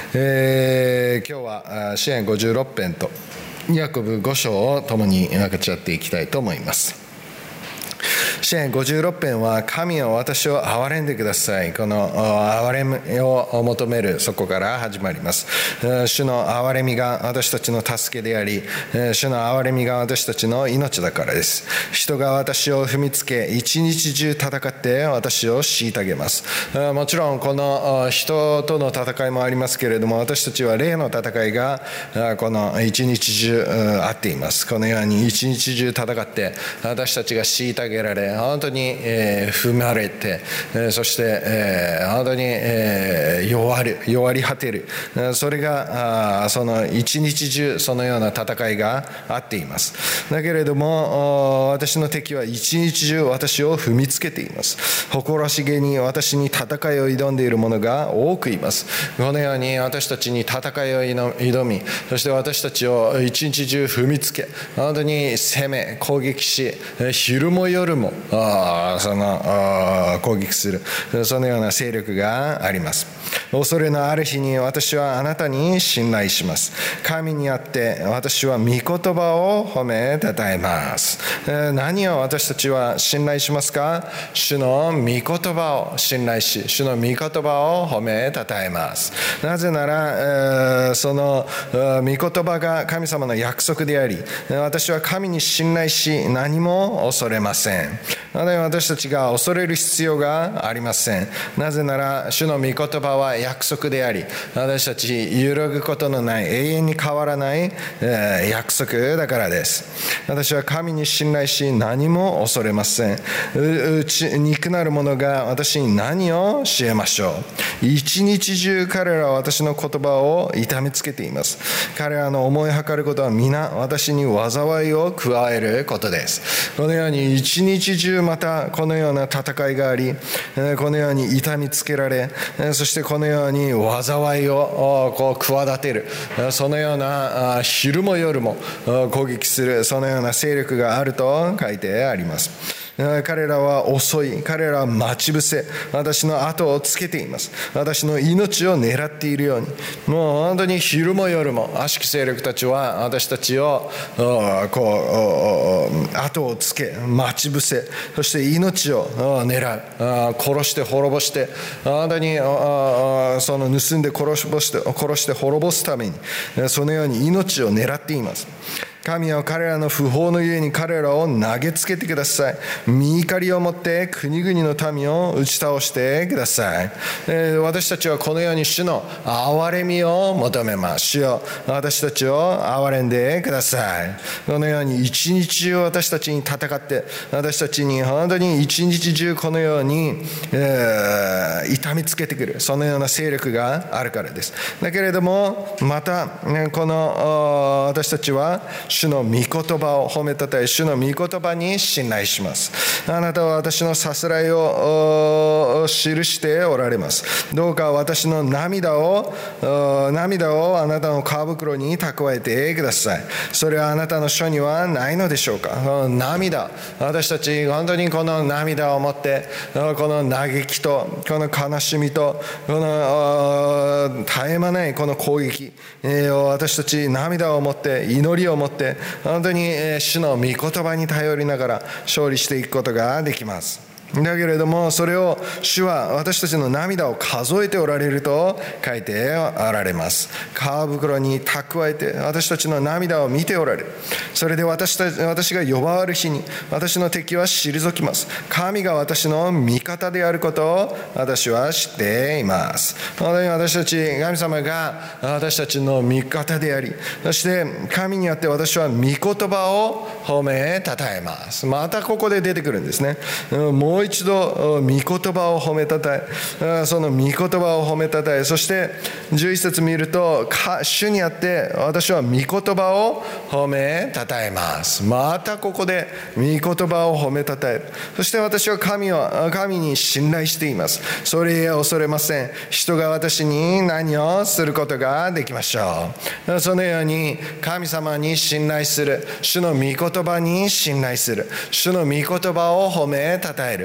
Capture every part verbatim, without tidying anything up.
えー、今日は詩編ごじゅうろく編とヤコブご章を共に分かち合っていきたいと思います。詩編ごじゅうろく編は、神は私を憐れんでください。この憐れみを求める、そこから始まります。主の憐れみが私たちの助けであり、主の憐れみが私たちの命だからです。人が私を踏みつけ、一日中戦って私を虐げます。もちろんこの人との戦いもありますけれども、私たちは霊の戦いがこの一日中あっています。このように一日中戦って私たちが虐げられ、本当に、えー、踏まれて、えー、そして、えー、本当に、えー、弱る弱り果てる、それがあその一日中そのような戦いがあっています。だけれども私の敵は一日中私を踏みつけています。誇らしげに私に戦いを挑んでいる者が多くいます。このように私たちに戦いを挑み、そして私たちを一日中踏みつけ、本当に攻め攻撃し、昼も夜もあそのあ攻撃する、そのような勢力があります。恐れのある日に私はあなたに信頼します。神にあって私は御言葉を褒めたたえます。何を私たちは信頼しますか？主の御言葉を信頼し、主の御言葉を褒めたたえます。なぜならその御言葉が神様の約束であり、私は神に信頼し何も恐れません。私たちが恐れる必要がありません。なぜなら主の御言葉は約束であり、私たち揺るぐことのない永遠に変わらない約束だからです。私は神に信頼し何も恐れません。うち肉なる者が私に何を教えましょう。一日中彼らは私の言葉を痛めつけています。彼らの思いはかることは皆私に災いを加えることです。このように一日中またこのような戦いがあり、このように痛みつけられ、そしてこのように災いをこう企てる、そのような昼も夜も攻撃する、そのような勢力があると書いてあります。彼らは遅い、彼らは待ち伏せ、私の後をつけています。私の命を狙っているように、もう本当に昼も夜も悪しき勢力たちは私たちをこう後をつけ、待ち伏せ、そして命を狙う、殺して滅ぼして、本当にその盗んで殺して殺して滅ぼすために、そのように命を狙っています。神は彼らの不法のゆえに彼らを投げつけてください。御怒りをもって国々の民を打ち倒してください。私たちはこのように主の憐れみを求めます。主よ、私たちを憐れんでください。このように一日中私たちに戦って、私たちに本当に一日中このように、えー、痛みつけてくる、そのような勢力があるからです。だけれどもまたこの私たちは主の御言葉を褒めたたえ、主の御言葉に信頼します。あなたは私のさすらいを記しておられます。どうか私の涙を涙をあなたの皮袋に蓄えてください。それはあなたの書にはないのでしょうか。涙、私たち本当にこの涙を持って、この嘆きとこの悲しみとこの絶え間ないこの攻撃を、私たち涙を持って祈りを持って本当に主の御言葉に頼りながら勝利していくことができます。だけれどもそれを主は私たちの涙を数えておられると書いておられます。皮袋に蓄えて私たちの涙を見ておられる。それで私た私が呼ばわる日に私の敵は退きます。神が私の味方であることを私は知っています。本当に私たち、神様が私たちの味方であり、そして神にあって私は御言葉を褒めたたえます。またここで出てくるんですね。もうもう一度御言葉を褒めたたえ、その御言葉を褒めたたえ、そしてじゅういっ節見ると、主にあって私は御言葉を褒めたたえます。またここで御言葉を褒めたたえる。そして私は神は神に信頼しています。それへ恐れません。人が私に何をすることができましょう。そのように神様に信頼する、主の御言葉に信頼する、主の御言葉を褒めたたえる、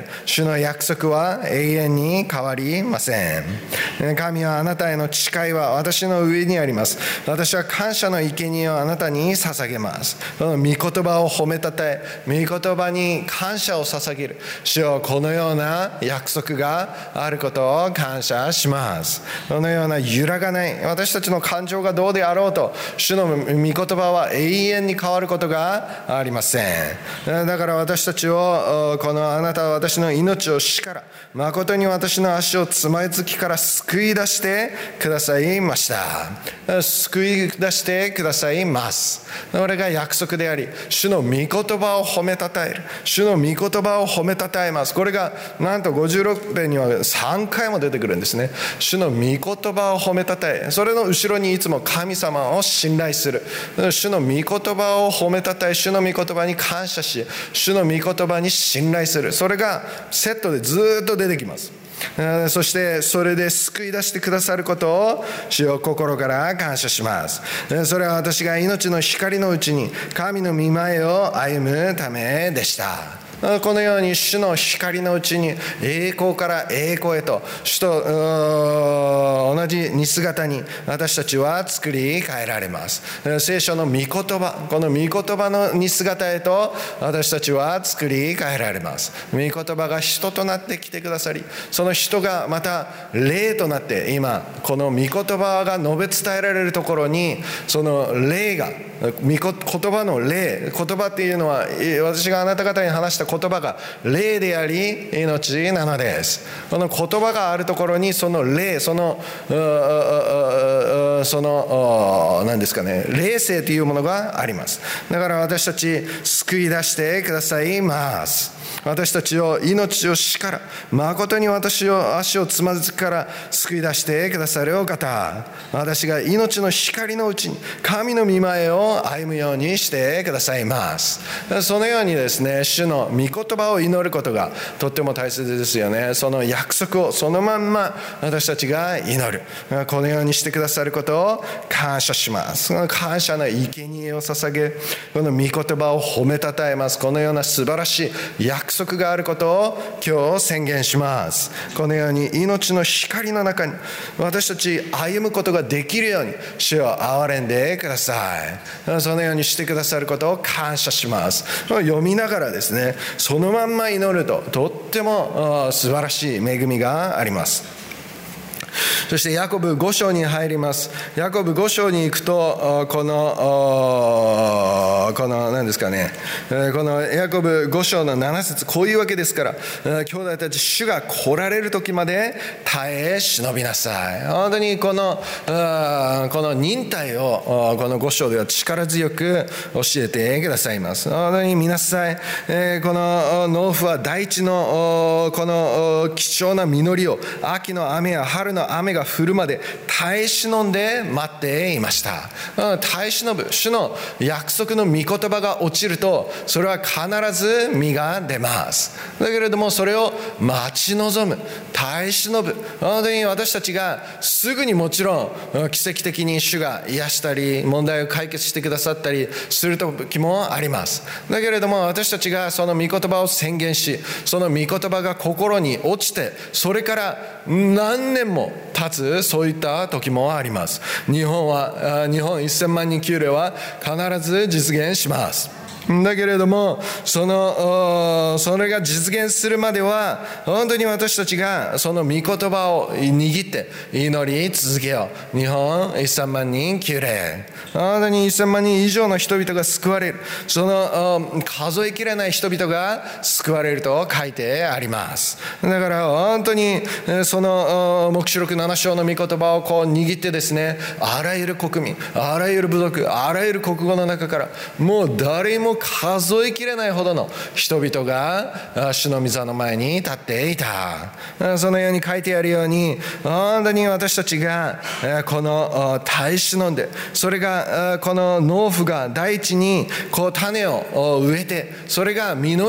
る。主の約束は永遠に変わりません。神はあなたへの誓いは私の上にあります。私は感謝の生贄をあなたに捧げます。この御言葉を褒めたたえ、御言葉に感謝を捧げる。主よ、このような約束があることを感謝します。このような揺らがない私たちの感情がどうであろうと、主の御言葉は永遠に変わることがありません。だから私たちを、このあなたは私の命を死から、誠に私の足をつまずきから救い出してくださいました。救い出してくださいます。これが約束であり、主の御言葉を褒めたたえる。主の御言葉を褒めたたえます。これがなんとごじゅうろく編にはさんかいも出てくるんですね。主の御言葉を褒めたたえ、それの後ろにいつも神様を信頼する。主の御言葉を褒めたたえ、主の御言葉に感謝し、主の御言葉に信頼する。それがセットでずっと出てきます。そしてそれで救い出してくださることを主よ、心から感謝します。それは私が命の光のうちに神の御前を歩むためでした。このように主の光のうちに栄光から栄光へと、主と同じ似姿に私たちは作り変えられます。聖書の御言葉、この御言葉の似姿へと私たちは作り変えられます。御言葉が人となってきてくださり、その人がまた霊となって今この御言葉が述べ伝えられるところに、その霊が、御言葉の霊、言葉っていうのは私があなた方に話した言葉が霊であり命なのです。この言葉があるところにその霊、そのその何ですかね、霊性というものがあります。だから私たち救い出してくださいます。私たちを命を死から、誠に私を足をつまずきから救い出してくださるお方、私が命の光のうちに神の御前を歩むようにしてくださいます。そのようにですね、主の御言葉を祈ることがとっても大切ですよね。その約束をそのまんま私たちが祈る、このようにしてくださることを感謝します。その感謝の生贄を捧げ、この御言葉を褒めたたえます。このような素晴らしい約束があることを今日宣言します。このように命の光の中に私たち歩むことができるように主を憐れんでください。そのようにしてくださることを感謝します。読みながらですね、そのまんま祈るととっても素晴らしい恵みがあります。そしてヤコブご章に入ります。ヤコブご章に行くと、このこの何ですかね、このヤコブご章のなな節、こういうわけですから、兄弟たち、主が来られる時まで耐え忍びなさい。本当にこのこの忍耐をこのご章では力強く教えてくださいます。本当に見なさい。この農夫は大地のこの貴重な実りを、秋の雨や春の雨が降るまで耐え忍んで待っていました。耐え忍ぶ、主の約束の御言葉が落ちると、それは必ず実が出ます。だけれどもそれを待ち望む、耐え忍ぶ、本当に私たちがすぐにもちろん奇跡的に主が癒したり問題を解決してくださったりする時もあります。だけれども私たちがその御言葉を宣言し、その御言葉が心に落ちて、それから何年も経つ、そういった時もあります。日本は日本せんまんにん級例は必ず実現します。だけれどもそのそれが実現するまでは本当に私たちがその御言葉を握って祈り続けよう。日本せんまんにん級例、本当にせんまんにん以上の人々が救われる、その数えきれない人々が救われると書いてあります。だから本当にその黙示録なな章の御言葉をこう握ってですね、あらゆる国民、あらゆる部族、あらゆる国語の中からもう誰も数えきれないほどの人々が主の御座の前に立っていた。そのように書いてあるように、本当に私たちがこの耐え忍んで、それがこの農夫が大地にこう種を植えて、それが実る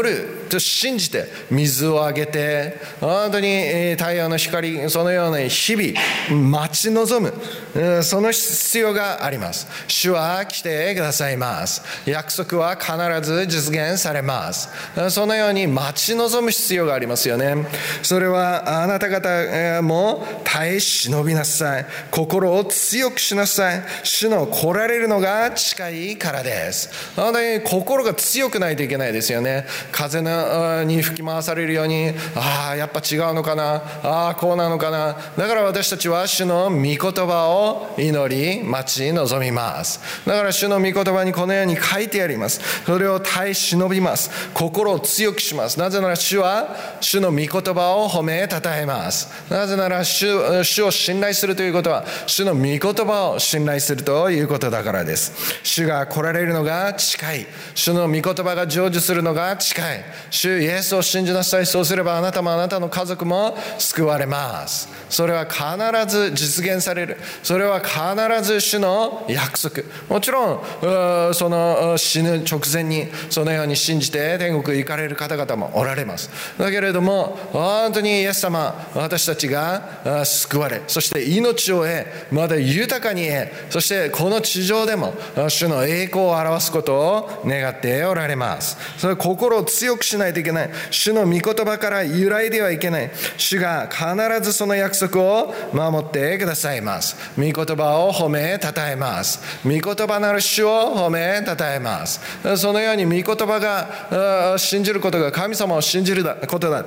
と信じて水をあげて、本当に太陽の光、そのように日々待ち望む、その必要があります。主は来てくださいます。約束は必ず実現されます。そのように待ち望む必要がありますよね。それはあなた方も耐え忍びなさい。心を強くしなさい。主の来られるのが近いからです。本当に心が強くないといけないですよね。風に吹き回されるように、ああやっぱ違うのかな、ああこうなのかな。だから私たちは主の御言葉を祈り待ち望みます。だから主の御言葉にこのように書いてあります。それを耐え忍びます。心を強くします。なぜなら主は主の御言葉を褒めたたえます。なぜなら 主, 主を信頼するということは主の御言葉を信頼するということだからです。主が来られるのが近い。主の御言葉が成就するのが近い。主イエスを信じなさい。そうすればあなたもあなたの家族も救われます。それは必ず実現される。それは必ず主の約束。もちろんその死ぬ直前にそのように信じて天国へ行かれる方々もおられます。だけれども本当にイエス様、私たちが救われ、そして命を得、まだ豊かに得、そしてこの地上でも主の栄光を表すことを願っておられます。それ心を強くしないといけない。主の御言葉から揺らいではいけない。主が必ずその約束を守ってくださいます。御言葉を褒めたたえます。御言葉なる主を褒めたたえます。そのように御言葉が信じることが神様を信じることだって、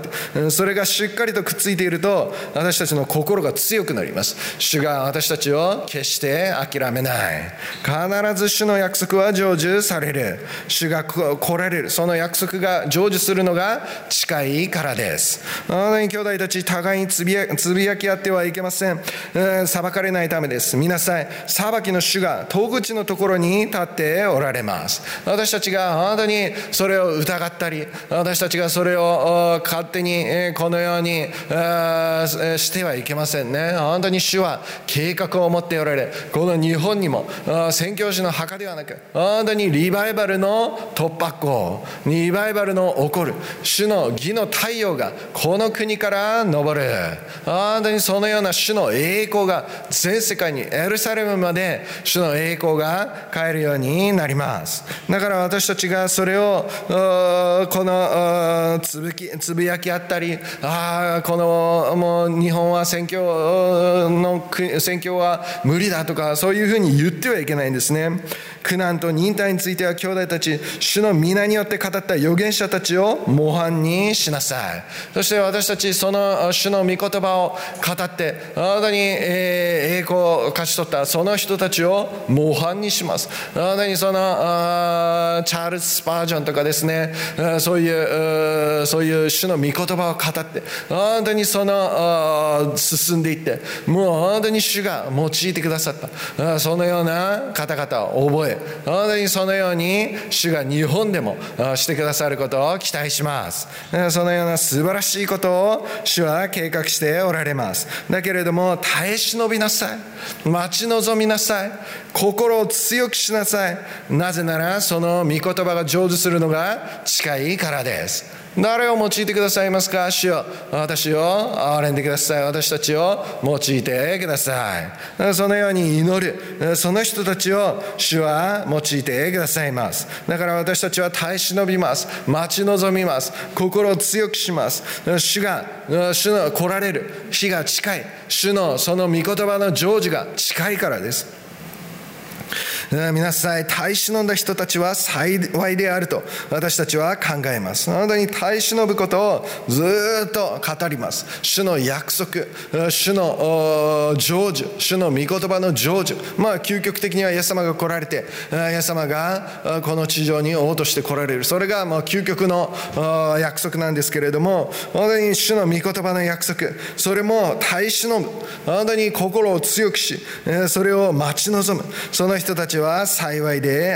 それがしっかりとくっついていると私たちの心が強くなります。主が私たちを決して諦めない。必ず主の約束は成就される。主が来られる。その約束が成就するのが近いからです。あの兄弟たち、互いにつぶや、つぶやき合ってはいけません。裁かれないためです。見なさい、裁きの主が戸口のところに立っておられます。私たちが本当にそれを疑ったり、私たちがそれを勝手にこのようにしてはいけませんね。本当に主は計画を持っておられ、この日本にも宣教師の墓ではなく、本当にリバイバルの突破口、リバイバルの起こる主の義の太陽がこの国から昇る。本当にそのような主の栄光が全世界に、エルサレムまで主の栄光が帰るようになります。だから私たちがそれをこのつぶきつぶやき合ったり、ああこのもう日本は宣教の宣教は無理だとか、そういうふうに言ってはいけないんですね。苦難と忍耐については兄弟たち、主の皆によって語った預言者たちを模範にしなさい。そして私たちその主の御言葉を語って本当に栄光を勝ち取ったその人たちを模範にします。本当にそのチャールズ・スパージョンとかですね、そういうそういう主の御言葉を語って本当にその進んでいって、もう本当に主が用いてくださったそのような方々を覚え、本当にそのように主が日本でもしてくださることを期待します。そのような素晴らしいことを主は計画しておられます。だけれども耐え忍びなさい、待ち望みなさい、心を強くしなさい。なぜならその御言葉が成就するのが近いからです。誰を用いてくださいますか。主よ、私を憐れんでください。私たちを用いてください。そのように祈るその人たちを主は用いてくださいます。だから私たちは耐え忍びます。待ち望みます。心を強くします。主が主の来られる日が近い。主のその御言葉の成就が近いからです。皆さん、耐え忍んだ人たちは幸いであると私たちは考えます。本当に耐え忍ぶことをずっと語ります。主の約束、主の成就、主の御言葉の成就、まあ究極的にはイエス様が来られて、イエス様がこの地上に王として来られる、それがまあ究極の約束なんですけれども、本当に主の御言葉の約束、それも耐え忍ぶ、本当に心を強くし、それを待ち望む、その人たちは幸いである。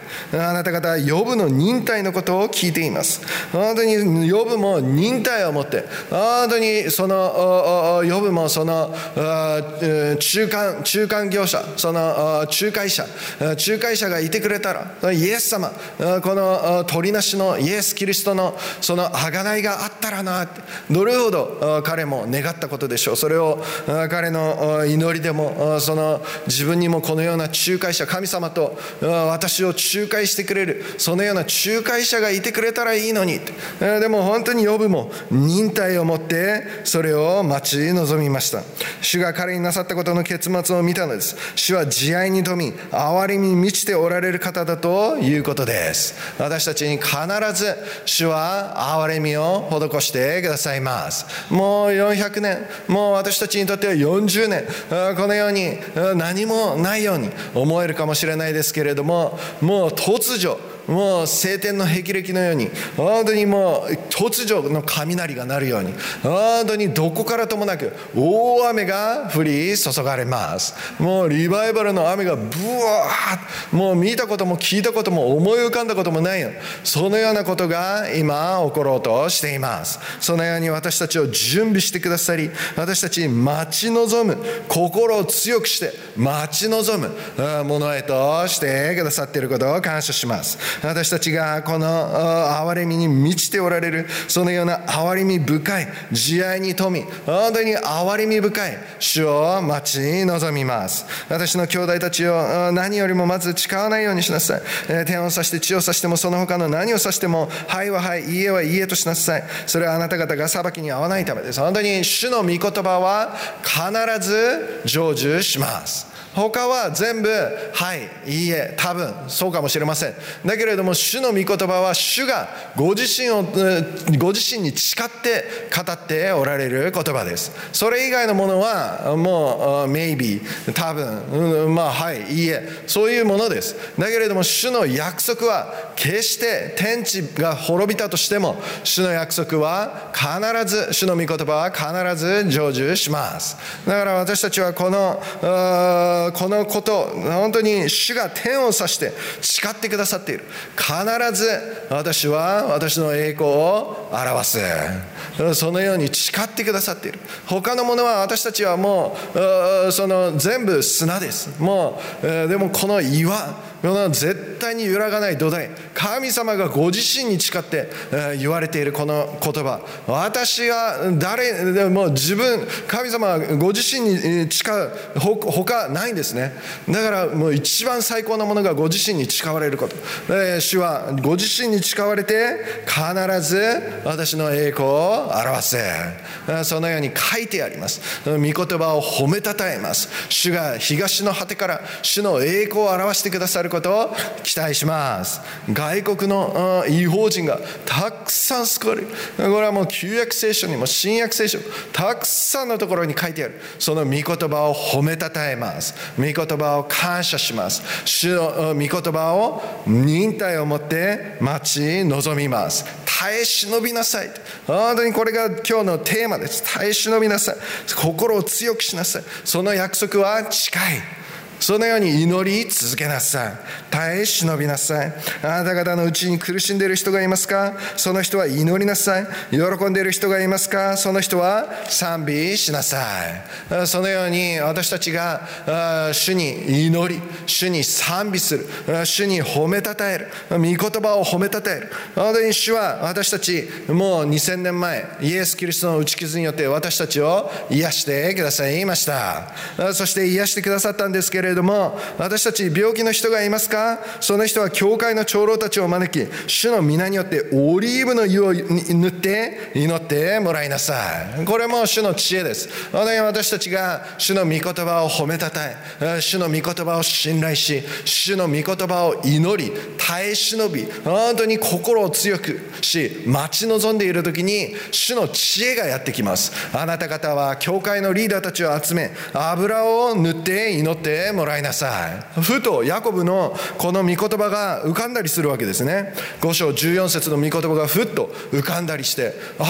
あなた方はヨブの忍耐のことを聞いています。本当にヨブも忍耐を持って、本当にそのヨブもその中間中間業者、その仲介者仲介者がいてくれたら、イエス様、この取りなしのイエス・キリストのその贖いがあったらなって、どれほど彼も願ったことでしょう。それを彼の祈りでも、その自分にもこのような仲介者、神様と私を仲介してくれるそのような仲介者がいてくれたらいいのに。でも本当にヨブも忍耐を持ってそれを待ち望みました。主が彼になさったことの結末を見たのです。主は慈愛に富み憐れみに満ちておられる方だということです。私たちに必ず主は憐れみを施してくださいます。もうよんひゃくねん、もう私たちにとってはよんじゅうねん、このように何もないように思えるかもしれないですけれども、もう突如もう晴天の霹靂のように、本当にもう突如の雷が鳴るように、本当にどこからともなく大雨が降り注がれます。もうリバイバルの雨がブワーッ、もう見たことも聞いたことも思い浮かんだこともないよ、そのようなことが今起ころうとしています。そのように私たちを準備してくださり、私たちに待ち望む、心を強くして待ち望むものへとしてくださっていることを感謝します。私たちがこの憐れみに満ちておられる、そのような憐れみ深い慈愛に富み、本当に憐れみ深い主を待ち望みます。私の兄弟たちを何よりもまず誓わないようにしなさい。天を指して地を指してもその他の何を指してもはいははい、いいえはいいえとしなさい。それはあなた方が裁きに合わないためです。本当に主の御言葉は必ず成就します。他は全部はい、いいえ、多分そうかもしれません。だけれども主の御言葉は主がご自身をご自身に誓って語っておられる言葉です。それ以外のものはもう maybe 多分、まあはい、いいえ、そういうものです。だけれども主の約束は決して天地が滅びたとしても主の約束は必ず、主の御言葉は必ず成就します。だから私たちはこのこのこと、本当に主が天を指して誓ってくださっている。必ず私は私の栄光を表す。そのように誓ってくださっている。他のものは私たちはもうその全部砂です。もうでもこの岩、この絶対に揺らがない土台、神様がご自身に誓って言われているこの言葉、私が誰でも自分、神様はご自身に誓う他ないんですね。だからもう一番最高なものがご自身に誓われること。主はご自身に誓われて必ず私の栄光を表す。そのように書いてあります。御言葉を褒めたたえます。主が東の果てから主の栄光を表してくださることを期待します。外国の異邦人がたくさん救われる。これはもう旧約聖書にも新約聖書、たくさんのところに書いてある。その御言葉を褒めたたえます。御言葉を感謝します。主の御言葉を忍耐を持って待ち望みます。耐え忍びなさい。本当にこれが今日のテーマです。耐え忍びなさい。心を強くしなさい。その約束は近い。そのように祈り続けなさい。耐え忍びなさい。あなた方のうちに苦しんでいる人がいますか？その人は祈りなさい。喜んでいる人がいますか？その人は賛美しなさい。そのように私たちが主に祈り、主に賛美する、主に褒めたたえる、御言葉を褒めたたえる。本当に主は私たちもうにせんねんまえ、イエス・キリストの打ち傷によって私たちを癒してくださいました。そして癒してくださったんですけれども、けれども、私たち病気の人がいますか？その人は教会の長老たちを招き、主の皆によってオリーブの油を塗って祈ってもらいなさい。これも主の知恵です。私たちが主の御言葉を褒めたたえ、主の御言葉を信頼し、主の御言葉を祈り耐え忍び、本当に心を強くし待ち望んでいる時に主の知恵がやってきます。あなた方は教会のリーダーたちを集め、油を塗って祈ってもらいなさい。ふとヤコブのこの御言葉が浮かんだりするわけですね。ご章じゅうよん節の御言葉がふっと浮かんだりして、あ、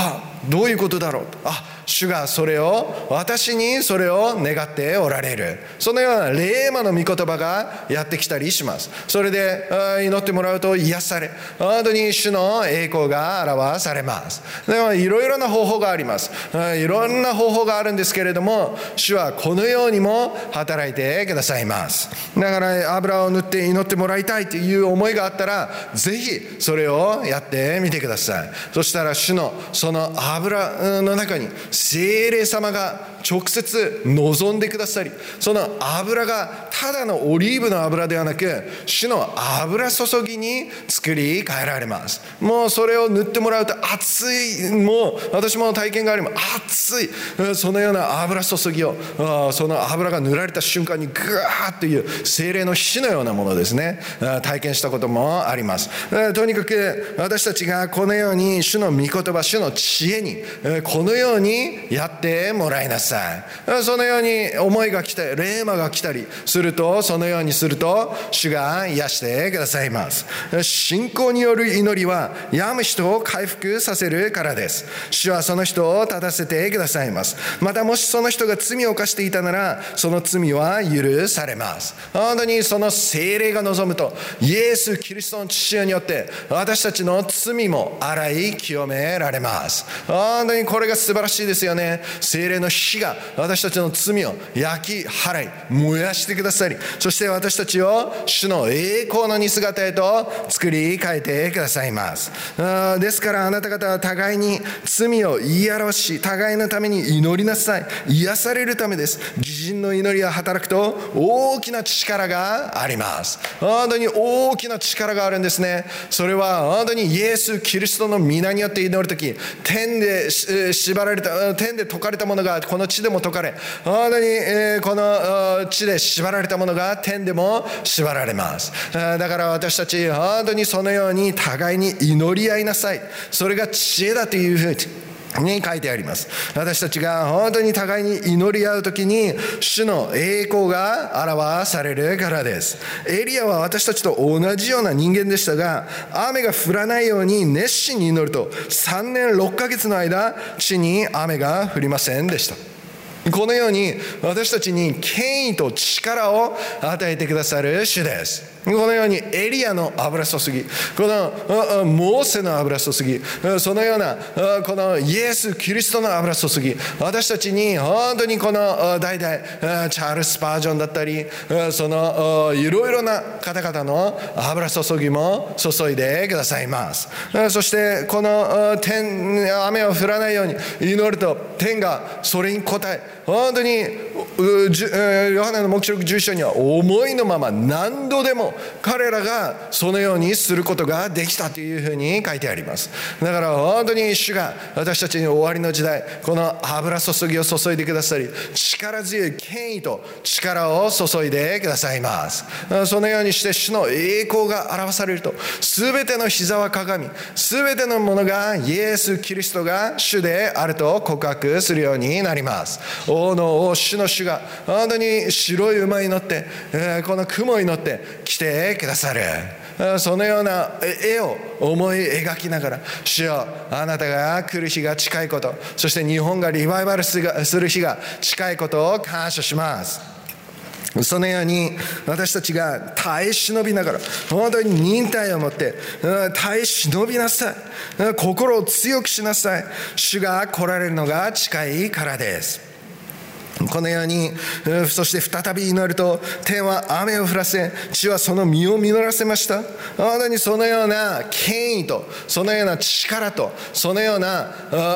どういうことだろうと、あ、主がそれを、私にそれを願っておられる。そのような霊魔の御言葉がやってきたりします。それで祈ってもらうと癒され、本当に主の栄光が表されます。でもいろいろな方法があります。いろんな方法があるんですけれども、主はこのようにも働いてくださいます。だから油を塗って祈ってもらいたいという思いがあったら、ぜひそれをやってみてください。そしたら主のその油の中に聖霊様が直接望んでくださり、その油がただのオリーブの油ではなく、主の油注ぎに作り変えられます。もうそれを塗ってもらうと熱い、もう私も体験があります。熱い、そのような油注ぎを、その油が塗られた瞬間にグワーッという聖霊の火のようなものですね、体験したこともあります。とにかく私たちがこのように主の御言葉、主の知恵にこのようにやってもらいなさい。そのように思いが来たり、霊魔が来たりすると、そのようにすると主が癒してくださいます。信仰による祈りは病む人を回復させるからです。主はその人を立たせてくださいます。またもしその人が罪を犯していたなら、その罪は許されます。本当にその聖霊が望むと、イエス・キリストの血によって私たちの罪も洗い清められます。本当にこれが素晴らしいですよね。聖霊の火が私たちの罪を焼き払い燃やしてくださり、そして私たちを主の栄光の似姿へと作り変えてくださいます。ですからあなた方は互いに罪を言い表し、互いのために祈りなさい。癒されるためです。義人の祈りが働くと大きな力があります。本当に大きな力があるんですね。それは本当にイエス・キリストの皆によって祈るとき、天で縛られた、天で解かれたものがこの地でも解かれ、本当にこの地で縛られたものが天でも縛られます。だから私たち本当にそのように互いに祈り合いなさい。それが知恵だというふうにに書いてあります。私たちが本当に互いに祈り合うときに主の栄光が表されるからです。エリアは私たちと同じような人間でしたが、雨が降らないように熱心に祈るとさんねんろっかげつの間、地に雨が降りませんでした。このように私たちに権威と力を与えてくださる主です。このようにエリアの油注ぎ、このモーセの油注ぎ、そのようなこのイエス・キリストの油注ぎ、私たちに本当にこの代々チャールズ・スパージョンだったり、そのいろいろな方々の油注ぎも注いでくださいます。そしてこの天、雨を降らないように祈ると天がそれに応え、本当にヨハネの黙示録じゅういっ章には思いのまま何度でも彼らがそのようにすることができたというふうに書いてあります。だから本当に主が私たちに終わりの時代、この油注ぎを注いでくださり、力強い権威と力を注いでくださいます。そのようにして主の栄光が表されると、すべての膝はかがみ、すべてのものがイエス・キリストが主であると告白するようになります。王の王、主の主が本当に白い馬に乗って、この雲に乗って来てくださる。そのような絵を思い描きながら、主よ、あなたが来る日が近いこと、そして日本がリバイバルする日が近いことを感謝します。そのように私たちが耐え忍びながら、本当に忍耐を持って耐え忍びなさい。心を強くしなさい。主が来られるのが近いからです。このように、そして再び祈ると天は雨を降らせ、地はその実を実らせました。本当にそのような権威と、そのような力と、そのような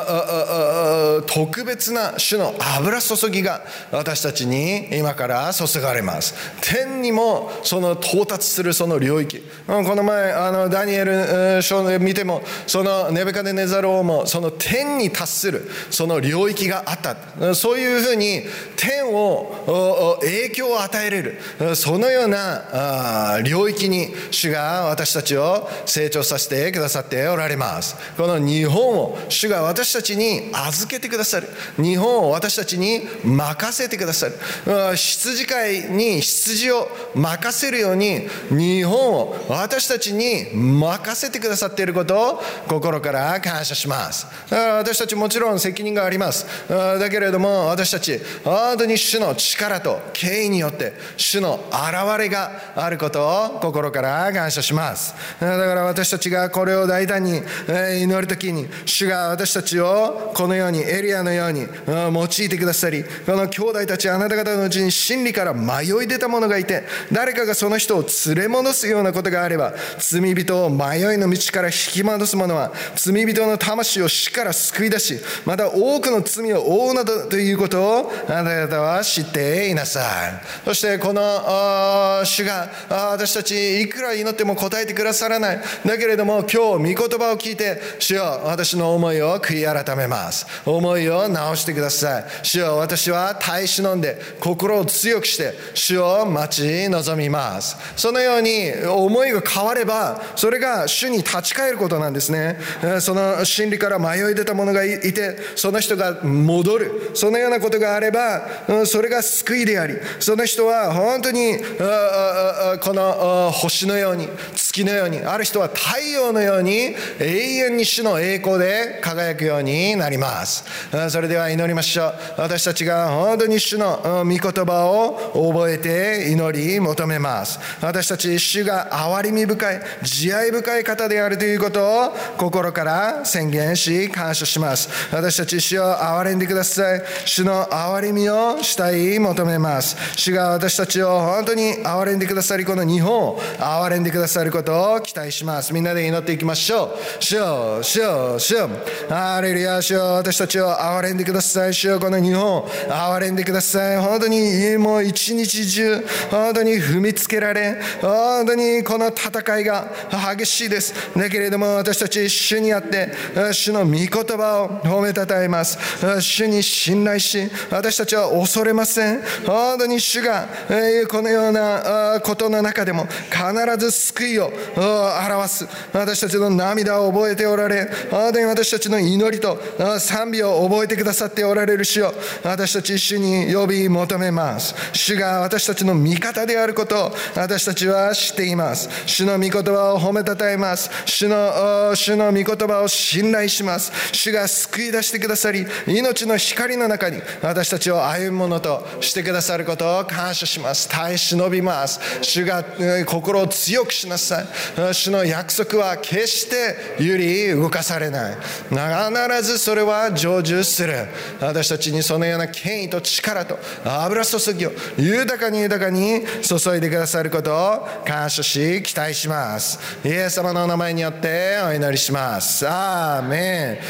特別な主の油注ぎが私たちに今から注がれます。天にもその到達するその領域、この前あのダニエル書を見ても、そのネブカデネザル王もその天に達するその領域があった。そういうふうに天を影響を与えれる、そのような領域に主が私たちを成長させてくださっておられます。この日本を主が私たちに預けてくださる。日本を私たちに任せてくださる。羊飼いに羊を任せるように日本を私たちに任せてくださっていることを心から感謝します。私たちもちろん責任があります。だけれども私たち本当に主の力と権威によって主の現れがあることを心から感謝します。だから私たちがこれを大胆に祈るときに主が私たちをこのようにエリアのように用いてくださり、この兄弟たちあなた方のうちに真理から迷い出た者がいて誰かがその人を連れ戻すようなことがあれば、罪人を迷いの道から引き戻す者は罪人の魂を死から救い出し、また多くの罪を負うなどということをあなた方は知っていなさい。そしてこの主が私たちいくら祈っても答えてくださらない。だけれども今日御言葉を聞いて、主よ私の思いを悔い改めます。思いを直してください。主よ私は耐え忍んで心を強くして主を待ち望みます。そのように思いが変わればそれが主に立ち返ることなんですね。その真理から迷い出た者がいてその人が戻る、そのようなことがあればそれが救いであり、その人は本当にこの星のように月のように、ある人は太陽のように永遠に主の栄光で輝くようになります。それでは祈りましょう。私たちが本当に主の御言葉を覚えて祈り求めます。私たち主が憐れみ深い慈愛深い方であるということを心から宣言し感謝します。私たち主を憐れんでください。主の憐れみをしたい求めます。主が私たちを本当に憐れんでくださり、この日本を憐れんでくださることを期待します。みんなで祈っていきましょう。主よ主よ主よ、ハレルヤ。主よ私たちを憐れんでください。主よこの日本を憐れんでください。本当にもう一日中本当に踏みつけられ、本当にこの戦いが激しいです。だけれども私たち主にあって主の御言葉を褒めたたえます。主に信頼し私たちは恐れません。本当に主がこのようなことの中でも必ず救いを表す。私たちの涙を覚えておられ、本当に私たちの祈りと賛美を覚えてくださっておられる主を私たち主に呼び求めます。主が私たちの味方であることを私たちは知っています。主の御言葉を褒めたたえます。主の主の御言葉を信頼します。主が救い出してくださり、命の光の中に私たちを歩むものとしてくださることを感謝します。耐え忍びます。主が心を強くしなさい。主の約束は決して揺り動かされない。必ずそれは成就する。私たちにそのような権威と力と油注ぎを豊かに豊かに注いでくださることを感謝し期待します。イエス様のお名前によってお祈りします。アーメン。